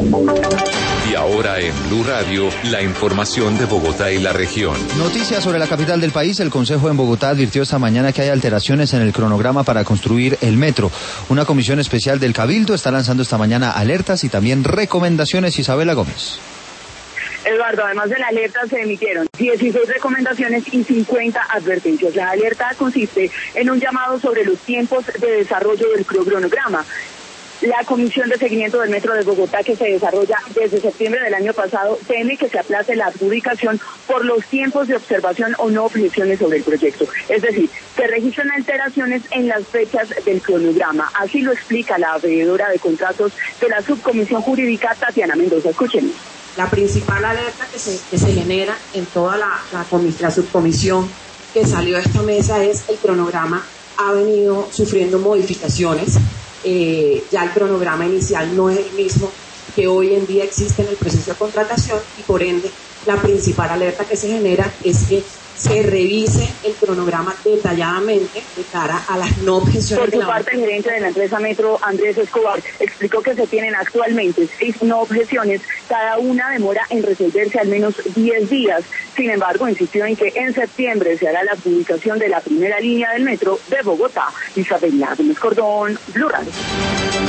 Y ahora en Blue Radio, la información de Bogotá y la región. Noticias sobre la capital del país. El Consejo en Bogotá advirtió esta mañana que hay alteraciones en el cronograma para construir el metro. Una comisión especial del Cabildo está lanzando esta mañana alertas y también recomendaciones. Isabela Gómez. Eduardo, además de la alerta se emitieron 16 recomendaciones y 50 advertencias. La alerta consiste en un llamado sobre los tiempos de desarrollo del cronograma. La Comisión de Seguimiento del Metro de Bogotá, que se desarrolla desde septiembre del año pasado, teme que se aplace la adjudicación por los tiempos de observación o no objeciones sobre el proyecto. Es decir, se registran alteraciones en las fechas del cronograma. Así lo explica la veedora de contratos de la Subcomisión Jurídica, Tatiana Mendoza. Escuchemos. La principal alerta que se genera en toda la subcomisión que salió de esta mesa es el cronograma ha venido sufriendo modificaciones. Ya el cronograma inicial no es el mismo que hoy en día existe en el proceso de contratación y por ende la principal alerta que se genera es que se revise el cronograma detalladamente de cara a las no objeciones. Por su parte, el gerente de la empresa Metro, Andrés Escobar, explicó que se tienen actualmente 6 no objeciones, cada una demora en resolverse al menos 10 días. Sin embargo, insistió en que en septiembre se hará la adjudicación de la primera línea del metro de Bogotá. Isabela Gómez Cordón, Blue Radio.